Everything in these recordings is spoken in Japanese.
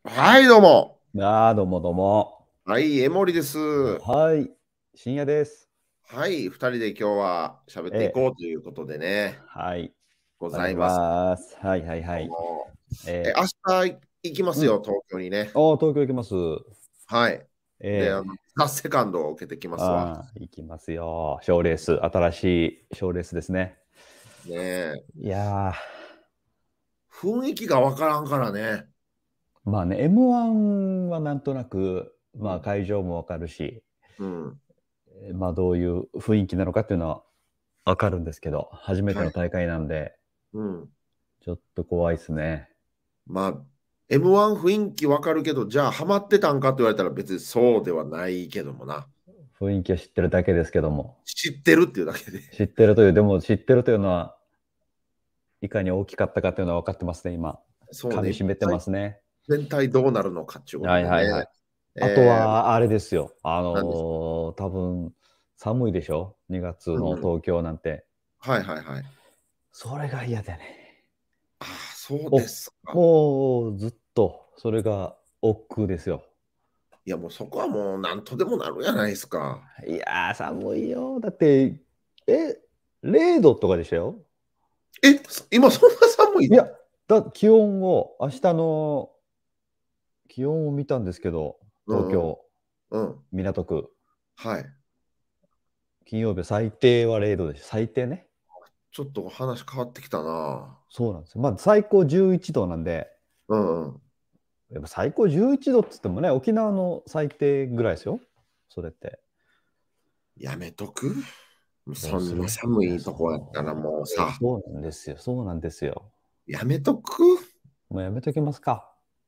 はい、どうも。 どうもどうも。 はい、江森です。 はい、深夜です。 はい、2人で今日は喋っていええ、 こうということでね、 はい、 ごお願いしざいます。 ます。はいはいはどうい。 も。 え明日行きますよ、 うん。 東京にね。 東京行きます。 はい。で、 ええ、 ザ・セカンドを受けてきますわ。 行きますよ。賞レース、新しい賞レースですね。 ねえ。 いや雰囲気がわからんからね。 まあね、M1はなんとなく、 うん。 会場もわかるし、 うん。 どういう雰囲気なのかっていうのはわかるんですけど、初めてはい。 の大会なんで、 うん。 ちょっと怖いですね。 まあ、M1 雰囲気わかるけど、じゃあ、ハマってたんかって言われたら別にそうではないけどもな。 雰囲気は知ってるだけですけども。 知ってるっていうだけで。 でも知ってるというのは、いかに大きかったかというのは分かってますね、今。 そうね、 噛み締めてますね。 全体どうなるのかっていうことはいでね。 はいはい。あとえー、 は、あれですよ。 何ですか。 多分、寒いでしょ？ 2 月うんうん。 の東京なんて。 はいはいはい。 それが嫌でね。 ああ、そうでお、 すか。 もうずっと、それが億劫ですよ。 いや、もうそこはもう何とでもなるやないですか。 いやー、寒いよ。だって、え、0度とかでしたよ。 今そんな寒い？ いや、気温を、明日の気温を見たんですけど、 うんうん。 東京、 うん。 港区。 はい。 金曜日最低は0度でした。最低ね。 ちょっと話変わってきたな。 そうなんですよ。最高11度なんで、 うんうん。 やっぱ最高11度っつってもね、沖縄の最低ぐらいですよ。それって。 やめとく。そんなどうする？いや、 寒いとこやったらもうさ、 そうなんですよ。そうなんですよ。 やめとく。 もうやめときますか。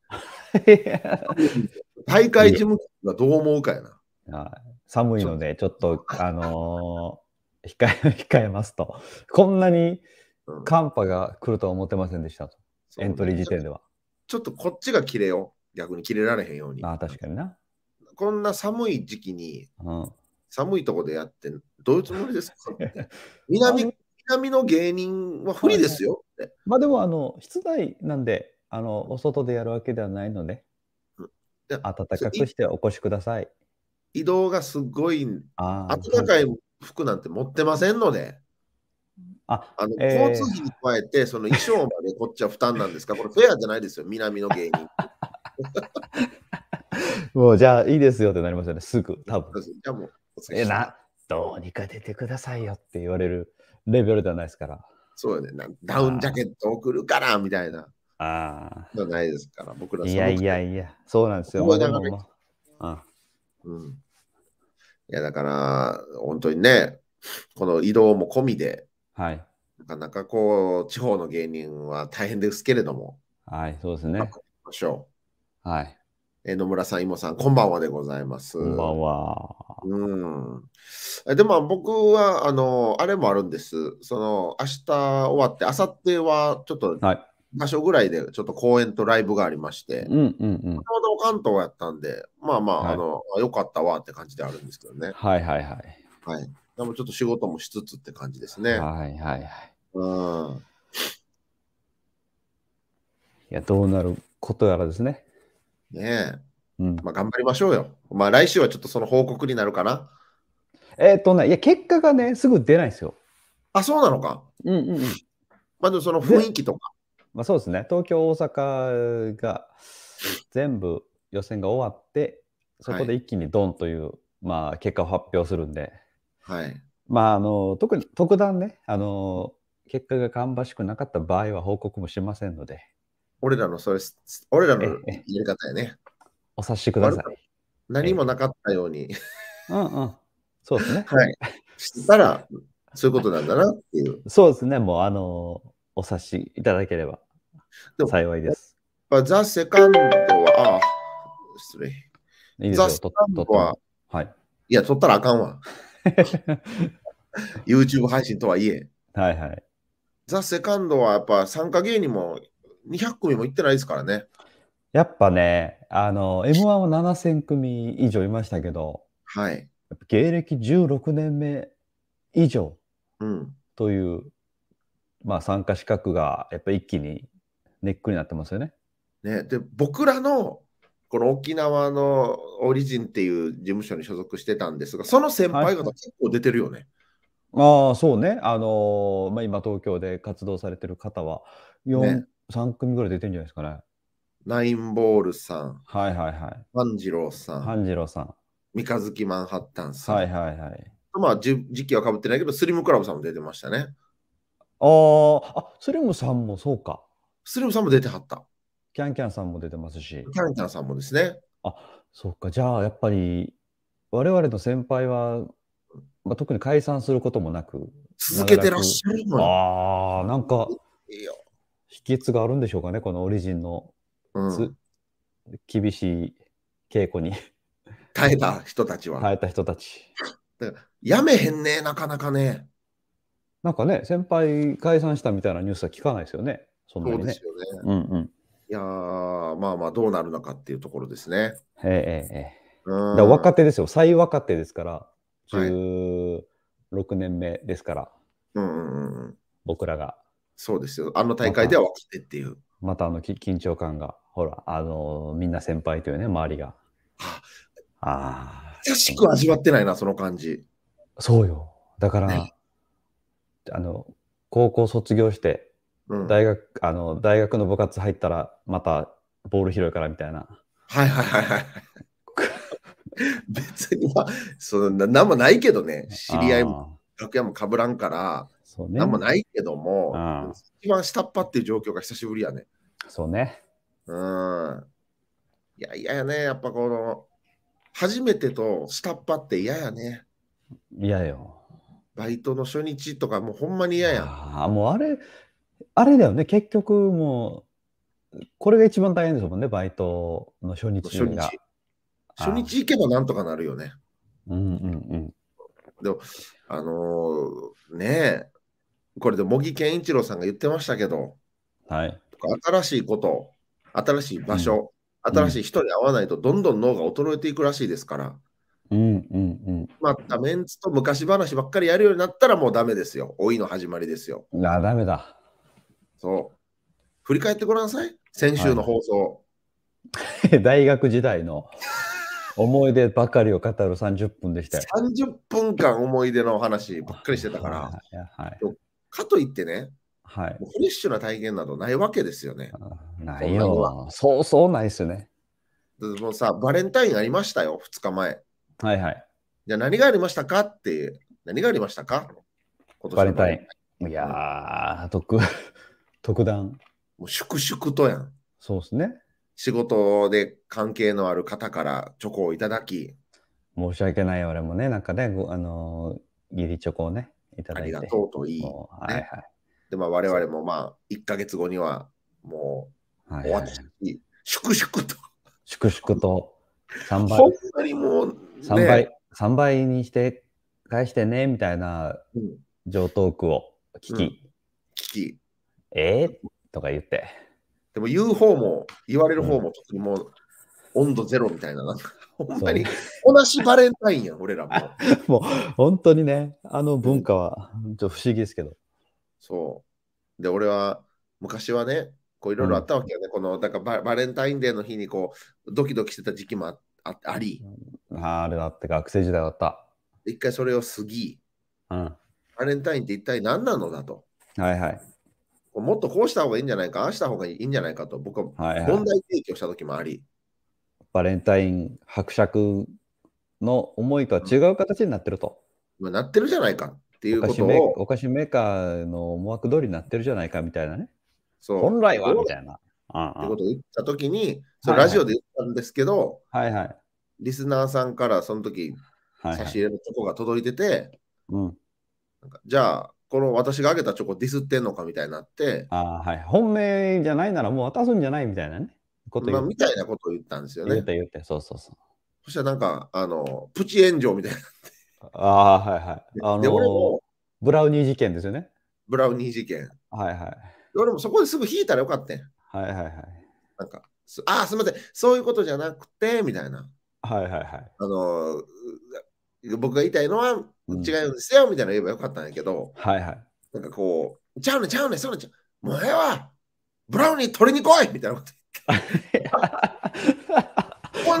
大会事いえ、 務局がどう思うかやな。 寒いちょっと、 ので、ちょっと、控えますと。こんなにうん、 寒波が来るとは思ってませんでしたと。エントリそうね。 ー時点では。 ちょっとこっちが切れよう。逆に切れられへんように。 確かにな。 こんな寒い時期にうん。 寒いとこでやってどういうつもりですかって。 寒い、 南の芸人は不利はいはい。 ですよって。 でも、室内なんで、お外でやるわけではないので、 うん、いや、 暖かくしてお越しください。 移動がすごい、 はい。 暖かい服なんて持ってませんので、 あ、 交通費に加えて、その衣装までこっちは負担なんですか、これフェアじゃないですよ、南の芸人。 もうじゃあいいですよってなりますよね、すぐ、多分。 じゃあもう、お疲れえ、 様。 どうにか出てくださいよって言われるレベルではないですから。 そうよね、ダウンジャあケット送るからみたいなあ、 のはないですから、僕らいやい寒くてやいや、そうなんですよ。 思いながら、 でも、 うん。いや、だから、本当にね、この移動も込みで、 はい。 なかなかこう、地方の芸人は大変ですけれども、 はい、そうですね。 頑張っていきましょはい。 う。野村さん、妹さん、こんばんはでございます。 こんばんは。 うん。でも僕は、あれもあるんです。明日終わって、明後日はちょっとはい。 場所ぐらいでちょっと公演とライブがありまして、 うんうんうん。 ちょうど関東やったんで、まあまあ、 はい。 よかったわって感じであるんですけどね。 はいはいはい。 はい。でもちょっと仕事もしつつって感じですね。 はいはいはい。 うん。 いや、どうなることやらですね。 ねえ。 うん。 まあ、頑張りましょうよ。まあ、来週はちょっとその報告になるかな。 いや、結果がね、すぐ出ないんですよ。 あ、そうなのか。 うんうんうん。 まあ、でもその雰で、 囲気とか。 そうですね。東京、大阪が全部予選が終わって、そはい。 こで一気にドンという、結果を発表するんで、 はい。 特に特段ね、結果が芳しくなかった場合は報告もしませんので、 俺らのそれ、俺らのええ、 やり方やね。 お察しくだ悪くさい。 何もええ。 なかったように、 うんうん。そうですね。 はい。したら、そういうことなんだなっていう。 そうですね、もうお察しいただければでも、やっ幸いです。 ぱザ・セカンドは、失礼。ザ・いいですよ、 セカンドは、 とっても。はい。 いや、撮ったらあかんわ。YouTube 配信とはいえ。 はいはい。 ザ・セカンドはやっぱ参加芸人も200組も行ってないですからね。 やっぱね、M1 は7000組以上いましたけど、 はい。 やっぱ芸歴16年目以上うん。 という、参加資格がやっぱ一気にネックになってますよね。 ね、で、僕らのこの沖縄のオリジンっていう事務所に所属してたんですが、その先はい。 輩方結構出てるよね。 ああ、そうね。まあ、今東京で活動されてる方はね。 3組ぐらい出てるんじゃないですかね。 ナインボールさん、 はいはいはい。 万次郎さん、 半次郎さん。 三日月マンハッタンさはいん。 はいはい。 まあ、時期はかぶってないけど、スリムクラブさんも出てましたね。 スリムさんもそうか。 スリムさんも出てはった。 キャンキャンさんも出てますし。 キャンキャンさんもですね。 あ、そうか。じゃあ、やっぱり、我々の先輩は、まあ、特に解散することもなく、 続けてらっ長らく、 しゃるのよ。 なんか、 いいよ。 秘訣があるんでしょうかね、このオリジンのうつん。 厳しい稽古に耐えた人たちは。 耐えた人たち。 だからやめへんね、なかなかね。 なんかね、先輩解散したみたいなニュースは聞かないですよね、そんなにね。 そうですよね。 うんうん。 いやー、まあまあ、どうなるのかっていうところですね。 ええええええ。 うん。 若手ですよ、最若手ですから、 はい。 16年目ですから、 うんうんうんうん。 僕らが。 そうですよ。あの大また、 会では若手っていう。 緊張感が、ほら、みんな先輩というね、周りが。 あ、久しくうん、 味わってないな、その感じ。 そうよ。だかね。 ら、あの、高校卒業して、 うん。 大学の部活入ったら、またボール拾いからみたいな。 はいはいはいはい。別にまあ、なんもないけどね、知り合いもああ、 楽屋もかぶらんから、なんもそうね。 ないけども、でもああ、 一番下っ端っていう状況が久しぶりやね。 そうね。 うん。いや、嫌やね。やっぱこの、初めてと下っ端って嫌やね。 嫌よ。 バイトの初日とかもうほんまに嫌やん。 もうあれだよね。結局もう、これが一番大変ですもんね、バイトの初日が。 初日。初ああ、 日行けばなんとかなるよね。 うんうんうん。 でも、ねえ、これで茂木健一郎さんが言ってましたけど、 はい。 新しいこと、新しいうん。 場所、 うん。 新しい人に会わないとどんどん脳が衰えていくらしいですから、 うんうんうん。 またメンツと昔話ばっかりやるようになったらもうダメですよ。老いの始まりですよ。 ダメだ。 そう。振り返ってごらんなさい。先週のはい。 放送。 大学時代の思い出ばかりを語る30分でしたよ。 30分間思い出の話ばっかりしてたから、 はいはいはい。 でもかといってね、 はい。 もうフレッシュな体験などないわけですよね。 ないそんなには。 よ。そうないっすよね。 でもさ、バレンタインありましたよ、2日前。 はいはい。 じゃあ何がありましたかって、何がありましたか今年のバレンタバレンタイン。いイン。うん、 やー、特段。 もう粛々とやん。 そうですね。 仕事で関係のある方からチョコをいただき、 申し訳ない俺もね、なんかね、義理チョコをね、いたありだいて。 がとうと言い、 もう、はいね。 はい。 で、まあ我そ 々もまあ1ヶ月後にはもうお渡しはいはい。 し、粛々と。 粛々と3倍、 ほんまにもう 3 ね、 倍、3倍にして返してね、みたいなうん、 上トークを聞うん、 き、 危機。 とか言って。 でも言う方も言われるうん。 方も特にもう温度ゼロみたいな、なんかほんそうね。 まに同じバレンタインやん、俺らも。 もう、本当にね、あのうん、 文化は、ちょっと不思議ですけど。 そう。で、俺は昔はね、こういろいろあっうん。 たわけよね。だからバレンタインデーの日にこうドキドキしてた時期もあり、 あれだって学生時代だった。 一回それを過ぎ、 うん。 バレンタインって一体何なのだと。 はいはい。 もっとこうした方がいいんじゃないか、ああした方がいいんじゃないかと、僕ははいはい。 問題提起をした時もあり、 バレンタイン伯爵の思いとは違う形になってると。 今なってるじゃないかっていうことを、 お菓子メーカーの思惑通りになってるじゃないかみたいなね。本そう、 来どうだっはみたいな。うんうん。 てことを言った時に、それはいはい。 ラジオで言ったんですけど、 はいはい。 リスナーさんからその時はいはい。 差し入れのチョコが届いてて、 うん。 じゃあ、この私があげたチョコディスってんのかみたいになって、 はい。本命じゃないならもう渡すんじゃないみたいなね。ことまあ、みたいなことを言ったんですよね。 言った。そうそうそう。 そしたらなんか、プチ炎上みたいな。 はいはい。 で、俺もブラウニー事件ですよね。 ブラウニー事件。 はいはい。 で俺もそこですぐ引いたらよかったん。 はいはいはい。 なんか、すみません、そういうことじゃなくて、みたいな。 はいはいはい。 あの、僕が言いたいのは違うんうん。 ですよ、みたいなの言えばよかったんやけど、 はいはい。 なんかこう、ちゃうね、そうね、もうええわ、ブラウニー取りに来いみたいなこと言って。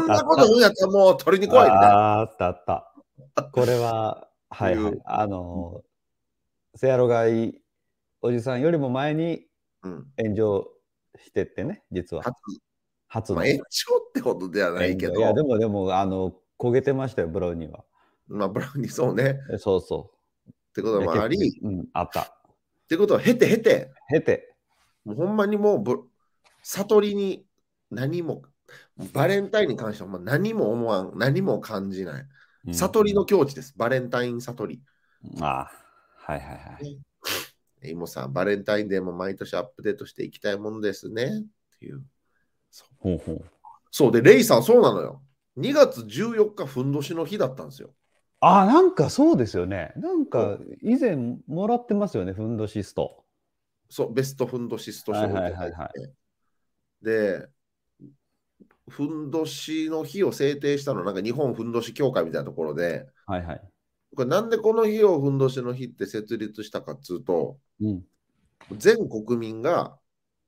んなこと言うんやったらもう取りに来いみたいな。 あったあった。これは、はいはい。せやろがいおじさんよりも前にうん。 炎上してってね、実は。 初。まあ、 初の延長ってことではない炎上。いや、 けど、 でも、焦げてましたよ、ブラウニーは。 まあ、ブラウニーそうね。 そうそってことう。で、 もあり、っあった。 てことは経て、 経て、 もうほんまにもう悟りに何も、バレンタインに関してはもう何も思わん、何も感じない。 うん。 悟りの境地です。バレンタイン悟り。 ああ、はいはいはい。 今さん、バレンタインデーも毎年アップデートしていきたいものですね。っていう。 ほうほう。 そうで、レイさん、そうなのよ。2月14日、ふんどしの日だったんですよ。 ああ、なんかそうですよね。なんかそう、 以前もらってますよね、フンドシスト。 そうベストふんどしストはいは賞をいただいいはいはい。 て。で、ふんどしの日を制定したのは、なんか日本ふんどし協会みたいなところで、 はいはい。 これなんでこの日をふんどしの日って設立したかっつうと、 うん。 全国民が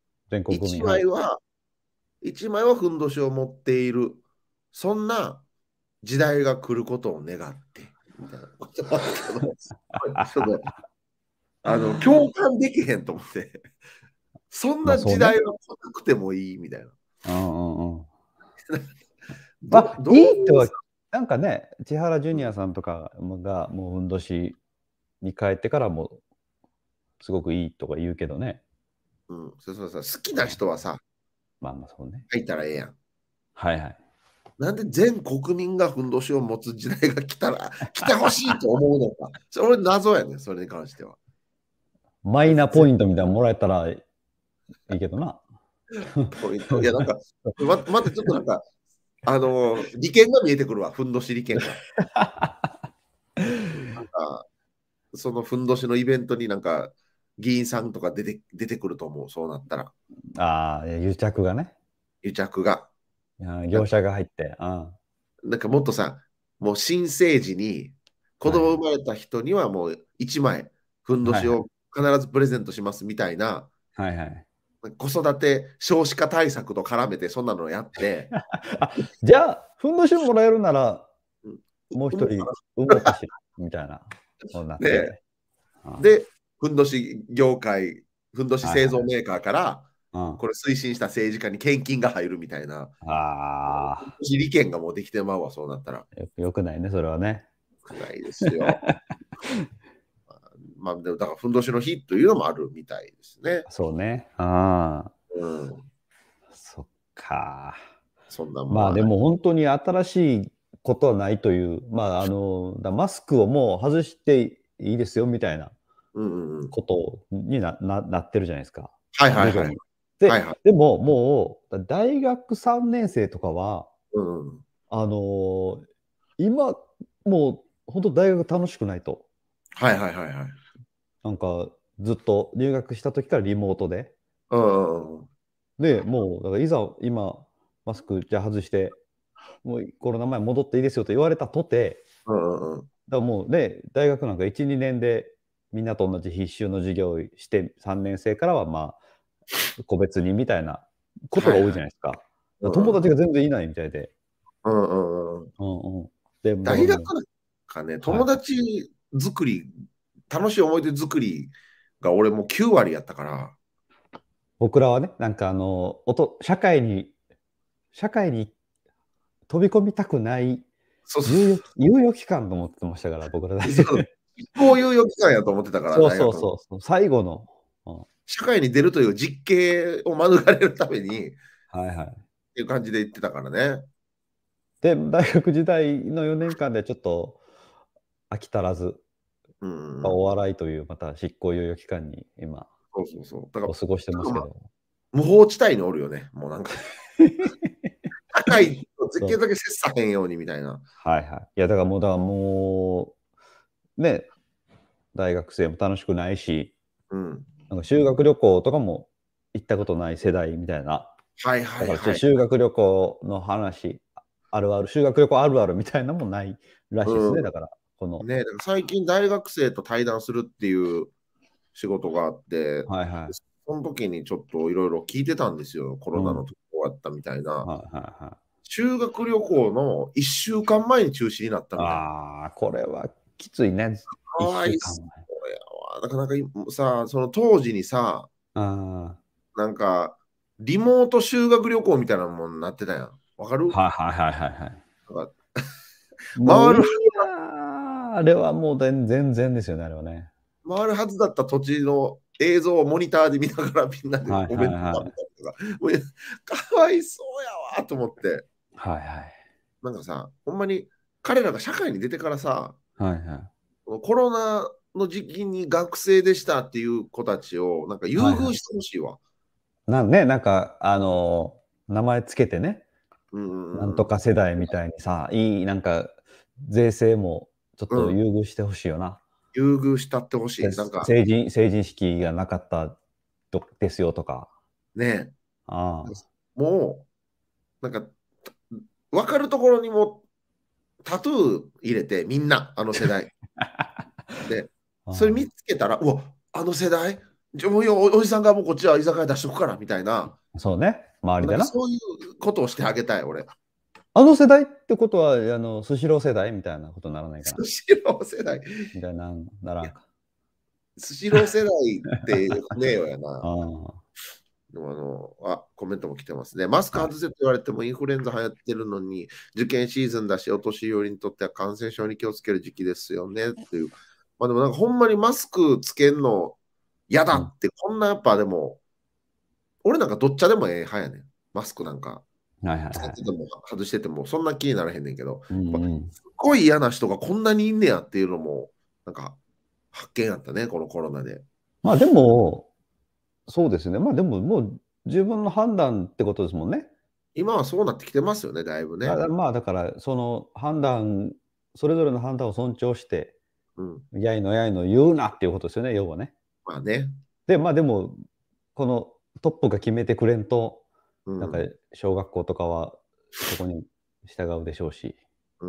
1 全国民、はい。 枚は、一枚はふんどしを持っている、そんな時代が来ることを願って、みたいなことなんですけど、ちょっと、共感できへんと思って、そんなまあそうね。 時代は来なくてもいいみたいな。 うんうんうん。まあ、 どういいとは、 いうさ、 なんかね、千原ジュニアさんとかがもうふんどしに帰ってからもすごくいいとか言うけどね。 そう好きな人はさ、 まあまあそうね。 書いたらええやん。 はいはい。 なんで全国民がふんどしを持つ時代が来たら、来てほしいと思うのか。それ俺謎やねん、それに関しては。 マイナポイントみたいなのもらえたらいいけどな。 ポイント。いや、なんか、またちょっとなんか、利権が見えてくるわ、ふんどし利権が。なんか、そのふんどしのイベントになんか、議員さんとか出てくると思う、そうなったら。 ああ、癒着がね。 癒着が。 業者が入って。 なんかもっとさ、もう新生児に、子はいはい。 供生まれた人にはもう1枚、ふんどはいはい。 しを必ずプレゼントしますみたいな、 はいはい。 子育て少子化対策と絡めてそんなのやって、 あ、じゃあ、ふんどしもらえるなら、 うん、 もう一人思うか産もうかしら、みたいな、そうなっな。ね、 て。はで、ふんどし業界、ふんどしいはい。 製造メーカーから、 うん。 これ推進した政治家に献金が入るみたいな、 あ利権がもうできてまうわ、そうなったら。 あ、よくないね、それはね。 少ないですよ。まあ、でもだから、ふんどしの日というのもあるみたいですね。 そうね。ああ、 うん。 そっか。 そんなもんまあではない。 も本当に新しいことはないという、まあマスクをもう外していいですよみたいなうんうんうん。 ことになってるじゃないですか。 はいはいはい。 徐々に。で、 はいはい。 でももう大学3年生とかは、 うんうん。 あの今もう本当大学楽しくないと。 はいはいはいはい。 なんかずっと入学した時からリモートで。 うんうんうん。 で、もうだからいざ今マスクじゃあ外して、もうコロナ前戻っていいですよと言われたとて、 うんうんうん。 だからもうね、大学なんか1、2年でみんなと同じ必修の授業をして3年生からはまあ個別にみたいなことが多いはいはい。 じゃないですか。だから友うんうんうん。 達が全然いないみたいで。 うんうんうん。 うんうん。で、だからもう、 大学なんかね、友はい。 達作り、楽しい思い出作りが俺もう9割やったから。 僕らはね、なんか社会に飛び込みたくないそうそ猶予期間と思ってましたから、僕ら大う。 学。 こういう予期間やと思ってたから、 そう大学の。 そうそうそう、最後の。 社会に出るという実刑を免れるためにっはいはい。 ていう感じで言ってたからね。 で、大学時代の4年間でちょっと飽き足らず、 うんうんうん。 お笑いというまた執行猶予期間に今、 そうそうそう。だから、 過ごしてますけど。 無法地帯におるよね。もうなんか、社会とできるそう。 だけ切さへんようにみたいな。 はいはい。いや、だからもう、ね、大学生も楽しくないし、 うん。 なんか修学旅行とかも行ったことない世代みたいな。 はいだからはいはい。 修学旅行の話、あるある、修学旅行あるあるみたいなのもないらしいですね。 うん。 だから、この、 ね、だから最近大学生と対談するっていう仕事があって、 はいはい。 その時にちょっといろいろ聞いてたんですよ。コうん。 ロナの時終わったみたいな。 はいはいはい。 修学旅行の1週間前に中止になったみたいな。 ああ、これはきついね。 かわい 1週間そうやわ。なかなかさ、その当時にさ、 前。あなんか、リモート修学旅行みたいなもんになってたやん。わかる？ あ、はいはいはいはいはい。 なんかもういい回る、 やあれはもう全然ですよね、あれはね。 回るはずだった土地の映像をモニターで見ながらみんなではいはいお弁当食べはい。 たりとか、もうかわいそうやわと思って。 はいはい。 なんかさ、ほんまに彼らが社会に出てからさ、 はいはい。 コロナの時期に学生でしたっていう子たちをなんか優はいはい。 遇してほしいわ。 なんか、名前つけてね、 うんうんうん。 なんとか世代みたいにさ、なんか、税制もちょっとうん。 優遇してほしいよな。 優遇したってほしでい。なんか成人式がなかったですよとか。 ね、 あもう、なんか、分かるところにもタトゥー入れて、みんな、あの世代。で、 あ。 それ見つけたら、うわ、あの世代もうよおじさんがもうこっちは居酒屋出しとくからみたいな、 そうね、周りでな。 なんかそういうことをしてあげたい、俺。 あの世代ってことは、スシロー世代みたいなことにならないかな。 スシロー世代。 みたいな、ならんか。 スシロー世代ってねえよやな。 ああ。 でもコメントも来てますね。マスクはい。 外せって言われてもインフルエンザ流行ってるのに、受験シーズンだし、お年寄りにとっては感染症に気をつける時期ですよねっていう。まあでもなんかほんまにマスクつけんの嫌だうん。 って、こんなやっぱでも、俺なんかどっちでもええ派やねん。マスクなんか、 はいはいはい。 つけてても外しててもそんな気にならへんねんけど、 うんうん。 やっぱすっごい嫌な人がこんなにいんねやっていうのも、なんか発見やったね、このコロナで。 まあでも、そうですね。まあでも、もう自分の判断ってことですもんね。 今はそうなってきてますよね、だいぶね。 まあだから、その判断、それぞれの判断を尊重して、 うん。 やいの言うなっていうことですよね、要はね。 まあね。 で、まあでも、このトップが決めてくれんと、なんかうん。 小学校とかはそこに従うでしょうし。 うん。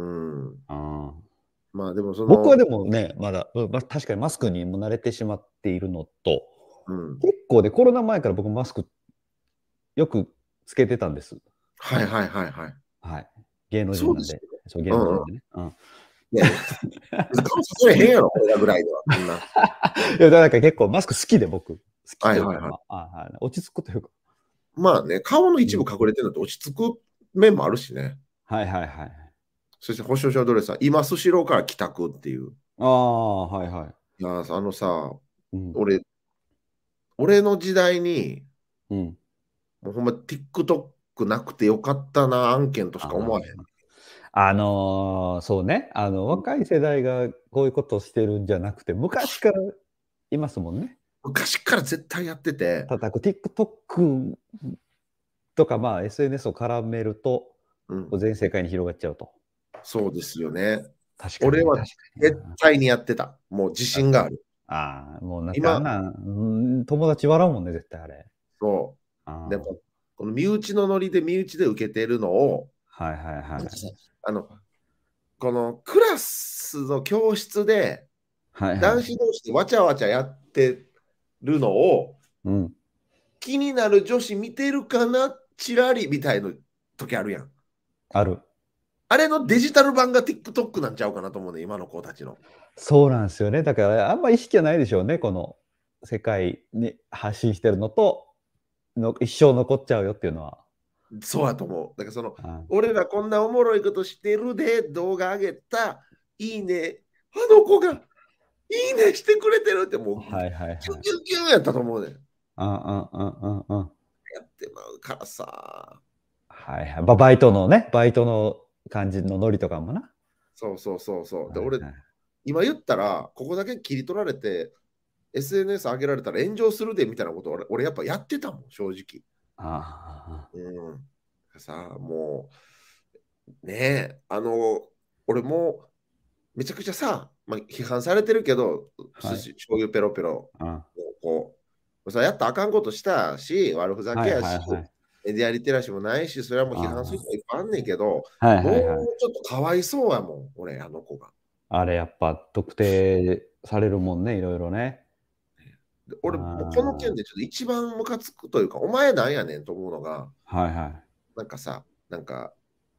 うん。 まあでもそ僕はでの、 もね、まだ、確かにマスクにも慣れてしまっているのと、 うん。 結構でコロナ前から僕マスクよくつけてたんです。 はいはいはいはい。 はい。芸能人なんで。 そうですよね。 そう、芸うんうん。 能人でね。うん。 いやいや、顔させへんやろ、俺らぐらいでは、こんな。 いや、なんか結構マスク好きで僕。好きというか、 はいはいはい。 まあ、はい、落ち着くというか。 まあね、顔のうん。 一部隠れてるのって落ち着く面もあるしね。 はいはいはい。 そして星野ドレスさん、今スシローから帰宅っていう。 ああ、はいはい。 いや、さ、 うん。 俺、俺の時代に、 うん。 もうほんま TikTok なくてよかったな案件としか思わへん。 あそうね、若い世代がこういうことをしてるんじゃなくて、昔からいますもんね。 昔から絶対やってて、 叩く TikTok とか、まあ、SNS を絡めると、 うん、 全世界に広がっちゃうと。 そうですよね。 確かに、 俺は確かに絶な。 対にやってた。もう自信がある。 もうだってあん今、 なん、友達笑うもんね、絶対あれ。 そう。であも、この身内のノリで身内で受けてるのを、 はいはいはい。 あの、このクラスの教室ではいはい。 男子同士でわちゃわちゃやってるのをうん。 気になる女子見てるかなチラリみたいな時あるやん。 ある。 あれのデジタル版が TikTok なんちゃうかなと思うね、今の子たちの。 そうなんですよね。だからあんま意識はないでしょうね、この世界に発信してるのと、一生残っちゃうよっていうのは。 そうやと思う。だからあ俺らこんなおもろいことしてるで動画上げた、いいね、あの子がいいねしてくれてるってもう、 はいはいはい。 キュンキュンキュンやったと思うね。 うん。 やってまうからさ。 はいはい。バイトの感じのノリとかもな。 そうそうそうそう。で、俺、 はいはい。 今言ったら、ここだけ切り取られて、SNS 上げられたら炎上するでみたいなこと俺やっぱやってたもん、正直。 あうん。もう、ねえ、俺もめちゃくちゃさ、まあ、批判されてるけど、 はい。 醤油ペロペロ、 あこやったらあかんことしたし、悪ふざはいけやし、 はいはい。 メディアリテラシーもないし、それはもう批判するあ人いっぱいあんねんけど、 はいもうはいはい。 ちょっとかわいそうやもん、俺、あの子が。 あれやっぱ特定されるもんね、いろいろね。 であ俺、もうこの件でちょっと一番ムカつくというか、お前なんやねんと思うのが、 はいはい。 なんかさ、なんか、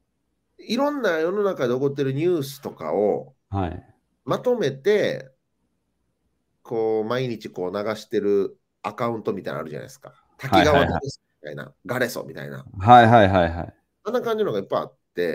いろんな世の中で起こってるニュースとかをはい。 まとめて、こう、毎日こう流してるアカウントみたいなのあるじゃないですか。滝はいはいはい。 川ガレソみたいな、ガレソみたいな。 はいはいはいはい。 あんな感じのがいっぱいあって、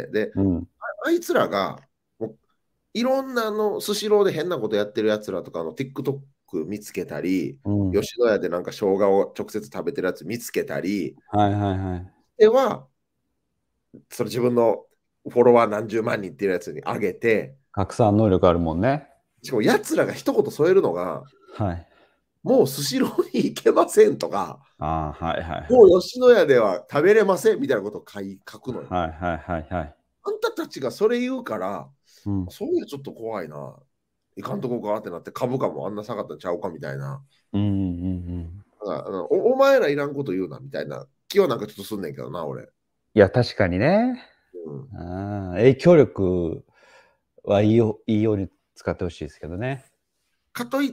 で、 うん。 あいつらが、もういろんなスシローで変なことやってるやつらとかTikTok 見つけたり、 うん。 吉野家でなんか生姜を直接食べてるやつ見つけたり、 はいはいはい。 では、それ自分のフォロワー何十万人っていうやつに上げて、 拡散能力あるもんね。 しかもやつらが一言添えるのが、 はい。 もうスシローに行けませんとか、 ああ、はいはいはい。 もう吉野家では食べれませんみたいなことを書くのよ。 はいはいはいはい。 あんたたちがそれ言うから、 うん。 そういうちょっと怖いな。いかんとこかってなって株価もあんな下がったんちゃうかみたいな。 うんうんうん。 お前らいらんこと言うなみたいな気はなんかちょっとすんねんけどな、俺。 いや、確かにね。 うん、 影響力はいいように使ってほしいですけどね。 かといって、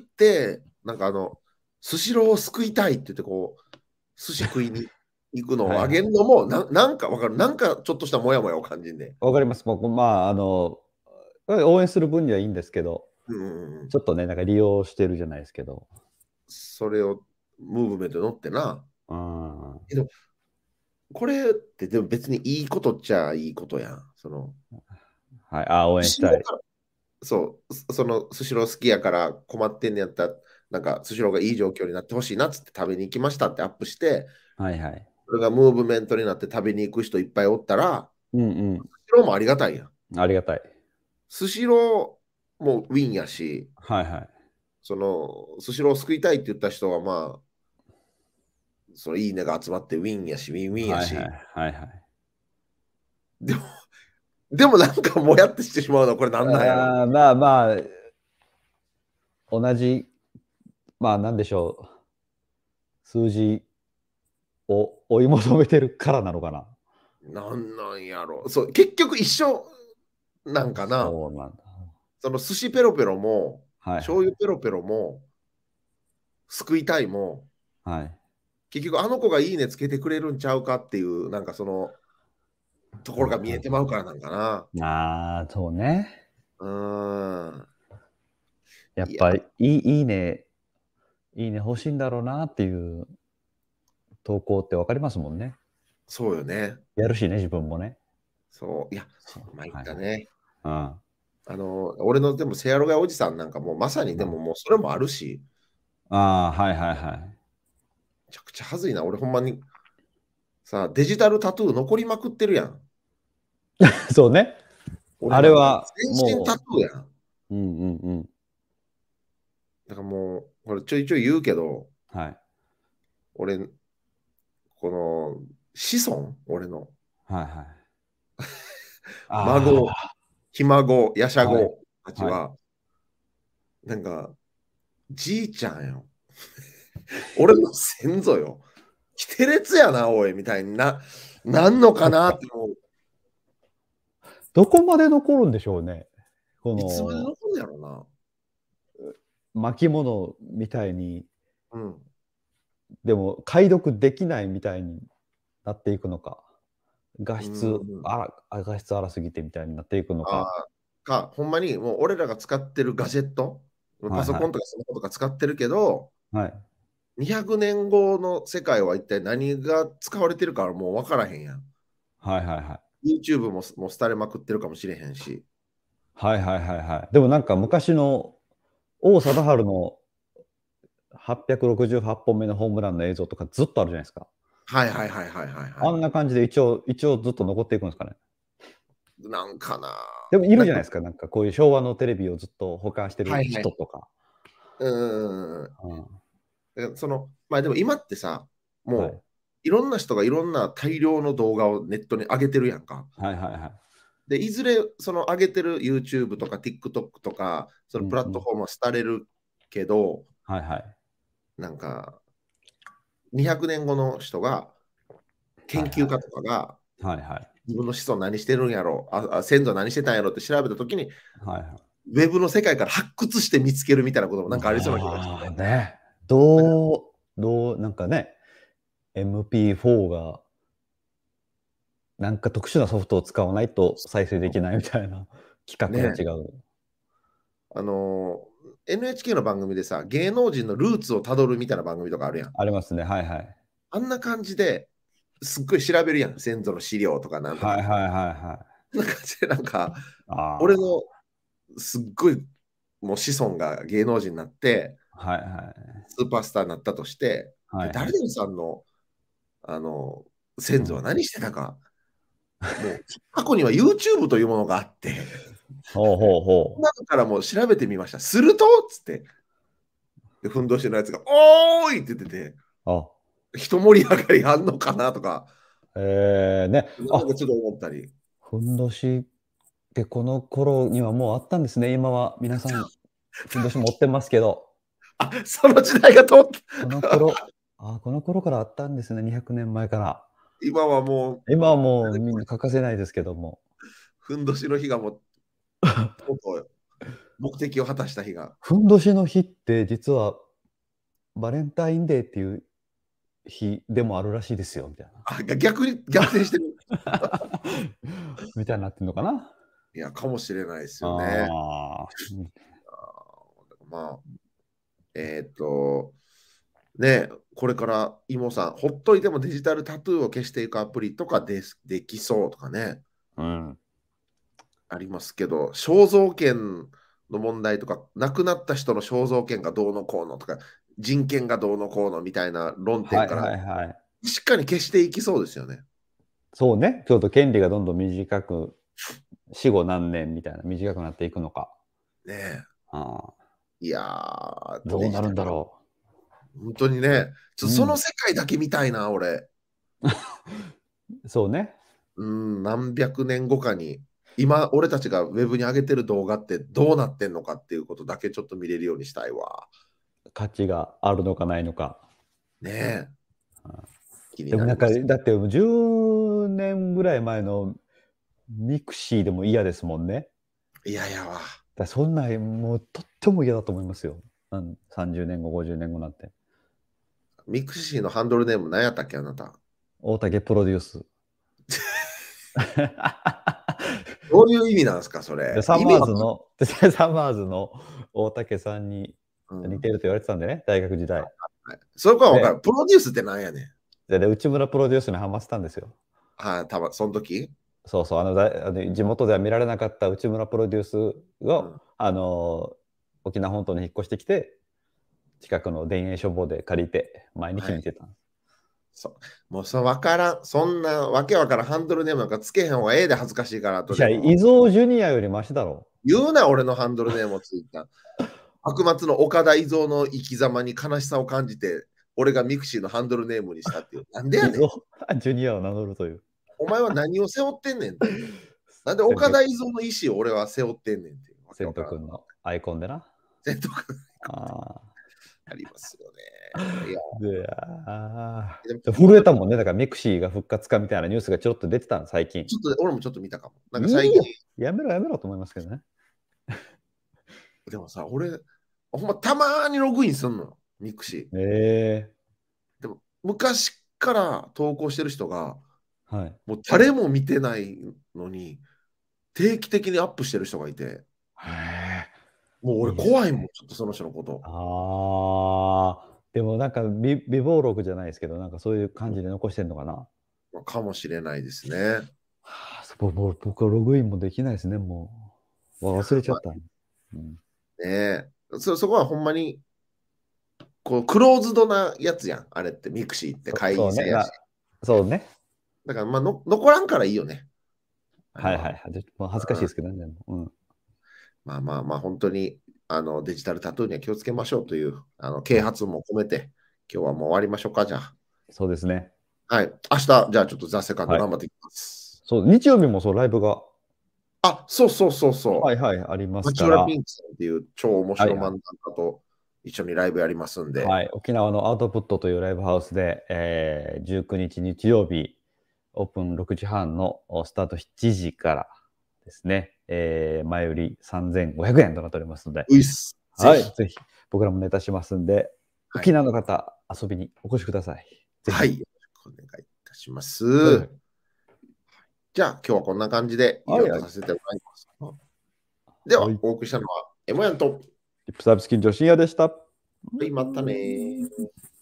なんかスシローを救いたいって言って、こう、寿司食いに行くのをあはいはい。 げるのも、なんかわかる。なんかちょっとしたモヤモヤを感じんで。 わかります。僕、まあ、応援する分にはいいんですけど、 うんうんうん。 ちょっとね、なんか利用してるじゃないですけど。 それをムーブメントに乗ってな。 うん。 けど、これってでも別にいいことっちゃいいことやん。 はい。応援したい。 スシローから、そう、スシロー好きやから困ってんねやったら、なんかスシローがいい状況になってほしいなっつって食べに行きましたってアップして、 はいはい。 それがムーブメントになって食べに行く人いっぱいおったら、 うんうん。 スシローもありがたいやん。 ありがたい。 スシローもウィンやし、 はいはい。 スシローを救いたいって言った人は、まあ、いいねが集まってウィンやし、ウィンウィンやはいはいし、 はいはい。 でも、でもなんかもやってしてしまうのはこれなんなんやろ。 まあまあ、同じ、まあなんでしょう。数字を追い求めてるからなのかな。 なんなんやろ。そう、結局一緒なんかな。 そうなんだ。 その寿司ペロペロも、 はいはい。 醤油ペロペロも、救いたいも、 はい。 結局あの子がいいねつけてくれるんちゃうかっていう、なんかところが見えてまうからなんかな。 ああ、そうね。 うーん。いや、 やっぱりいいね欲しいんだろうなっていう投稿ってわかりますもんね。 そうよね。 やるしね、自分もね。 そう。いや、 そう。 参っはいはい。 たね。 うん。 俺のでもセアロガおじさんなんかもうまさにでももうそれもあるし、 ああ、はいはいはい。 めちゃくちゃはずいな。俺ほんまにさ、デジタルタトゥー残りまくってるやん。 そうね。あれ俺なんかは全身タもトゥーやん。 う、うんうんうん。 だからもう、これちょいちょい言うけど、 はい。 俺、この子孫、俺のはいはい。 孫、 あひ孫、やしゃあ、はい。 ごたちはい。 は、なんか、じいちゃんよ。俺の先祖よ。キテレツやな、おい、みたいになんのかそっか。 なって思う。 どこまで残るんでしょうね。 いつまでこ残るんやろな。 の巻物みたいに、 うん。 でも解読できないみたいになっていくのか。 うん。 画質荒すぎてみたいになっていくのか。 ほんまにもう俺らが使ってるガジェット、パソコンはいはい。 とかスマホとか使ってるけど、 はい。 200年後の世界は一体何が使われてるかもう分からへんやん。 はいはいはい。 YouTube も廃れまくってるかもしれへんし。 はいはいはいはい。でもなんか昔の王貞治の868本目のホームランの映像とかずっとあるじゃないですか。 はいはいはいはいはいはい。 あんな感じで一応ずっと残っていくんですかね。 なんかな。 でもいるなんか、 じゃないですか、なんかこういう昭和のテレビをずっと保管してるはいはい。 人とか。 うんうんうん。 うん。 まあでも今ってさ、 はい。 もういろんな人がいろんな大量の動画をネットに上げてるやんか。 はいはいはい。 で、いずれ上げてる YouTube とか TikTok とか、そのプラットうんうん。 フォームは廃れるけど、 はいはい。 なんか200年後の人が、 はいは研究家とかがい。はいはい。 自分の子孫何してるんやろ、先祖何してたんやろって調べたときに、 はいはい。 ウェブの世界から発掘して見つけるみたいなこともなんかありそうな気がしああ、 て。 ね。 なんかなんかね、MP4 がなんか特殊なソフトを使わないと再生できないみたいな企画が違う。 NHK の番組でさ、芸能人のルーツをたどるみたいな番組とかあるやん。 ありますね。はいはい。 あんな感じですっごい調べるやん。先祖の資料とかなんとか。 はいはいはいはい。 そんな感じでなんか、 あ俺のすっごいもう子孫が芸能人になって、 あ。はいはい。 スーパースターになったとして、 はいはい。 誰々さんの、あの先祖は何してたか、もう過去には YouTube というものがあって、 ほうほうほ中からもう調べてみました。するとっつって、でふんどしのやつが、おーいって言ってて、 う。あ、 一盛り上がりあんのかなとか、 ね。あ、 なんかちょっと思ったり。 ふんどしってこの頃にはもうあったんですね。今は皆さん、ふんどし持ってますけど、 あ、その時代が通っこのた。 頃、この頃からあったんですね。200年前から。 今はもう、 今はもうみんな欠かせないですけども。 ふんどしの日がもう、とうとう目的を果たした日が。 ふんどしの日って実はバレンタインデーっていう日でもあるらしいですよ、みたいな。 あ、逆に逆転してる。 みたいになってんのかな。 いや、かもしれないですよね。 ああ。 まあ、ね、これから妹さん、ほっといてもデジタルタトゥーを消していくアプリとかできそうとかね、 うん。 ありますけど、肖像権の問題とか、亡くなった人の肖像権がどうのこうのとか、人権がどうのこうのみたいな論点から、 はいはいはい。 しっかり消していきそうですよね。 そうね。ちょっと権利がどんどん短く、死後何年みたいな短くなっていくのか。 ねえ。 ああ、 いやー、 どうなるんだろ本当にね、 う。うん。 その世界だけ見たいな、俺。 そうね。 何百年後かに、今、俺たちがウェブに上げてる動画ってどうなってんのかっていうことだけちょっと見れるようにしたいわ。 価値があるのかないのか。 ねえ、気にでもなんか、 なります。 だって10年ぐらい前のミクシーでも嫌ですもんね。 いやいやわ。 そんな、もうとっても嫌だと思いますよ。30年後、50年後なんて。 ミクシーのハンドルネーム何やったっけ、あなた。 大竹プロデュース。 どういう意味なんですか、そで、 れ。 サ意味わかマーズの、サマーズの大竹さんにん、うん、 似てると言われてたんでね、大学時代。 はい。そこは分かで、 る。プロデュースって何やねん。 内村プロデュースにハマってたんですよ。 はい、その時、 そうそう、地元では見られなかった内村プロデュースを、 うん、 沖縄本島に引っ越してきて、近くの田園書房で借りて、毎日はい。 見てたんです。 もう分からん。そんなわけわからんハンドルネームなんかつけへん方がええで恥ずかしいから後いや、 でも。 伊蔵ジュニアよりマシだろ。 言うな、俺のハンドルネームをついた。幕末の岡田伊蔵の生き様に悲しさを感じて、俺がミクシーのハンドルネームにしたっていう。なんでや伊蔵ねん。 ジュニアを名乗るという。 お前は何を背負ってんねんっていう。なんで岡田伊蔵の意思を俺は背負ってんねんっていう。わけセンわからん。 ト君のアイコンでな。 全とかあありますよね。いや、でも震えたもんね。だからミクシーが復活かみたいなニュースがちょっと出てたの、最近。 ちょっと俺もちょっと見たかも。なんかい最近、 いやめろやめろと思いますけどね。 でもさ、俺、ほんまたまーにログインすんのよ、ミクシー。 えでも、昔から投稿してる人が、 はい。 もう誰も見てないのに、定期的にアップしてる人がいて、 へもう俺いいっす怖いもん、 ね。 ちょっとその人のこと。 でもなんか備忘録じゃないですけど、なんかそういう感じで残してんのかな。 かもしれないですね。 もう僕はログインもできないですね、もう。忘れちゃまあった。うん、 ねそこはほんまに、こう、クローズドなやつやん、あれって、ミクシーって会そうね、 員制やし。 そうね。 だから、まあ残らんからいいよね、あれは。 はいはいはい。もう恥ずかしいですけどね。でもうん、 まあまあまあ、本当にデジタルタトゥーには気をつけましょうという啓はい、 発も込めて、今日はもう終わりましょうか、じゃあ。 そうですね。 はい。明日、じゃあちょっとザ・セカンドはい。 頑張っていきます。 そう、日曜日もそうライブが、 あ、そうそうそうそう。 はいはい、あります町浦から、 ピンクさんっていう超面はいはい。 白漫画家と一緒にライブやりますんで、 はい、沖縄のアウトプットというライブハウスで、19日日曜日、オープン6時半のスタート7時からですね、前売り3500円となっておりますので、 ういっす。ぜはい、 ひ。 ぜひ僕らもネタしますんで、 はい。 沖縄の方、遊びにお越しください。ぜひ。 はい。よろしくお願いいたしまはいはす。 いじゃあ、今日はこんな感じで以上とさせてもらいます。では、お送りしたのは、エモヤンと、 リップサービス金城深夜でした。 はい、またねー。